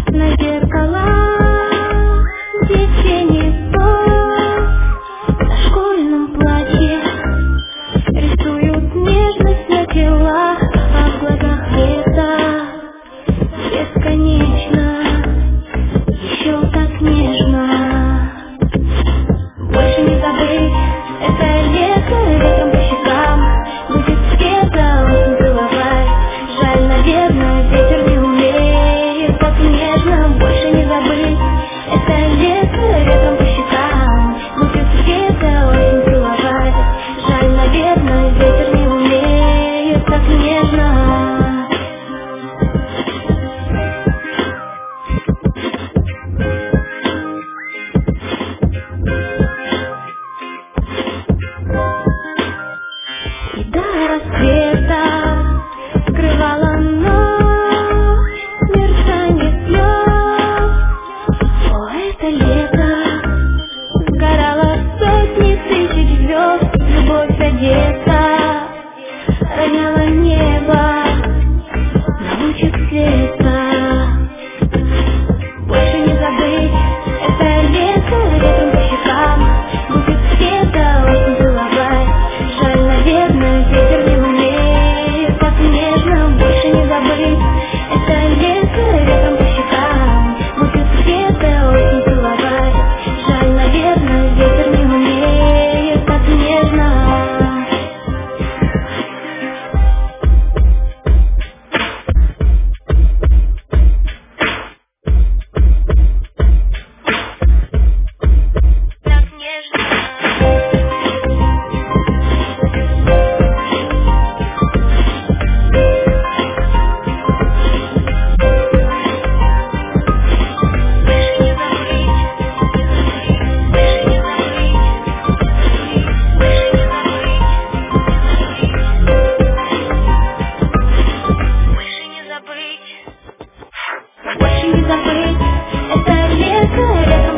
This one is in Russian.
На зеркала где тени на школьном платье рисуют нежность на телах, а в глазах это бесконечно, еще так нежно. Больше не забыть это лето, ветром по щекам будет света, осень целовать. Жаль, наверное, ветер не умеет так нежно. Больше не забыть это лето, ветром по щекам будет света, осень целовать. Жаль, наверное, ветер не умеет так нежно. И до рассвета скрывала ночь мерцание слез. О, это лето сгорало сотни тысяч звезд. Любовь одета роняла небо на лучик света. Больше не забыть это лето, ветром по щекам будет света, осень целовать. Жаль, наверное, ветер не умеет так нежно. Больше не забыть это лето, ветром по щекам будет света, осень целовать. Жаль, наверное, ветер не умеет так нежно. Больше не забыть это лето,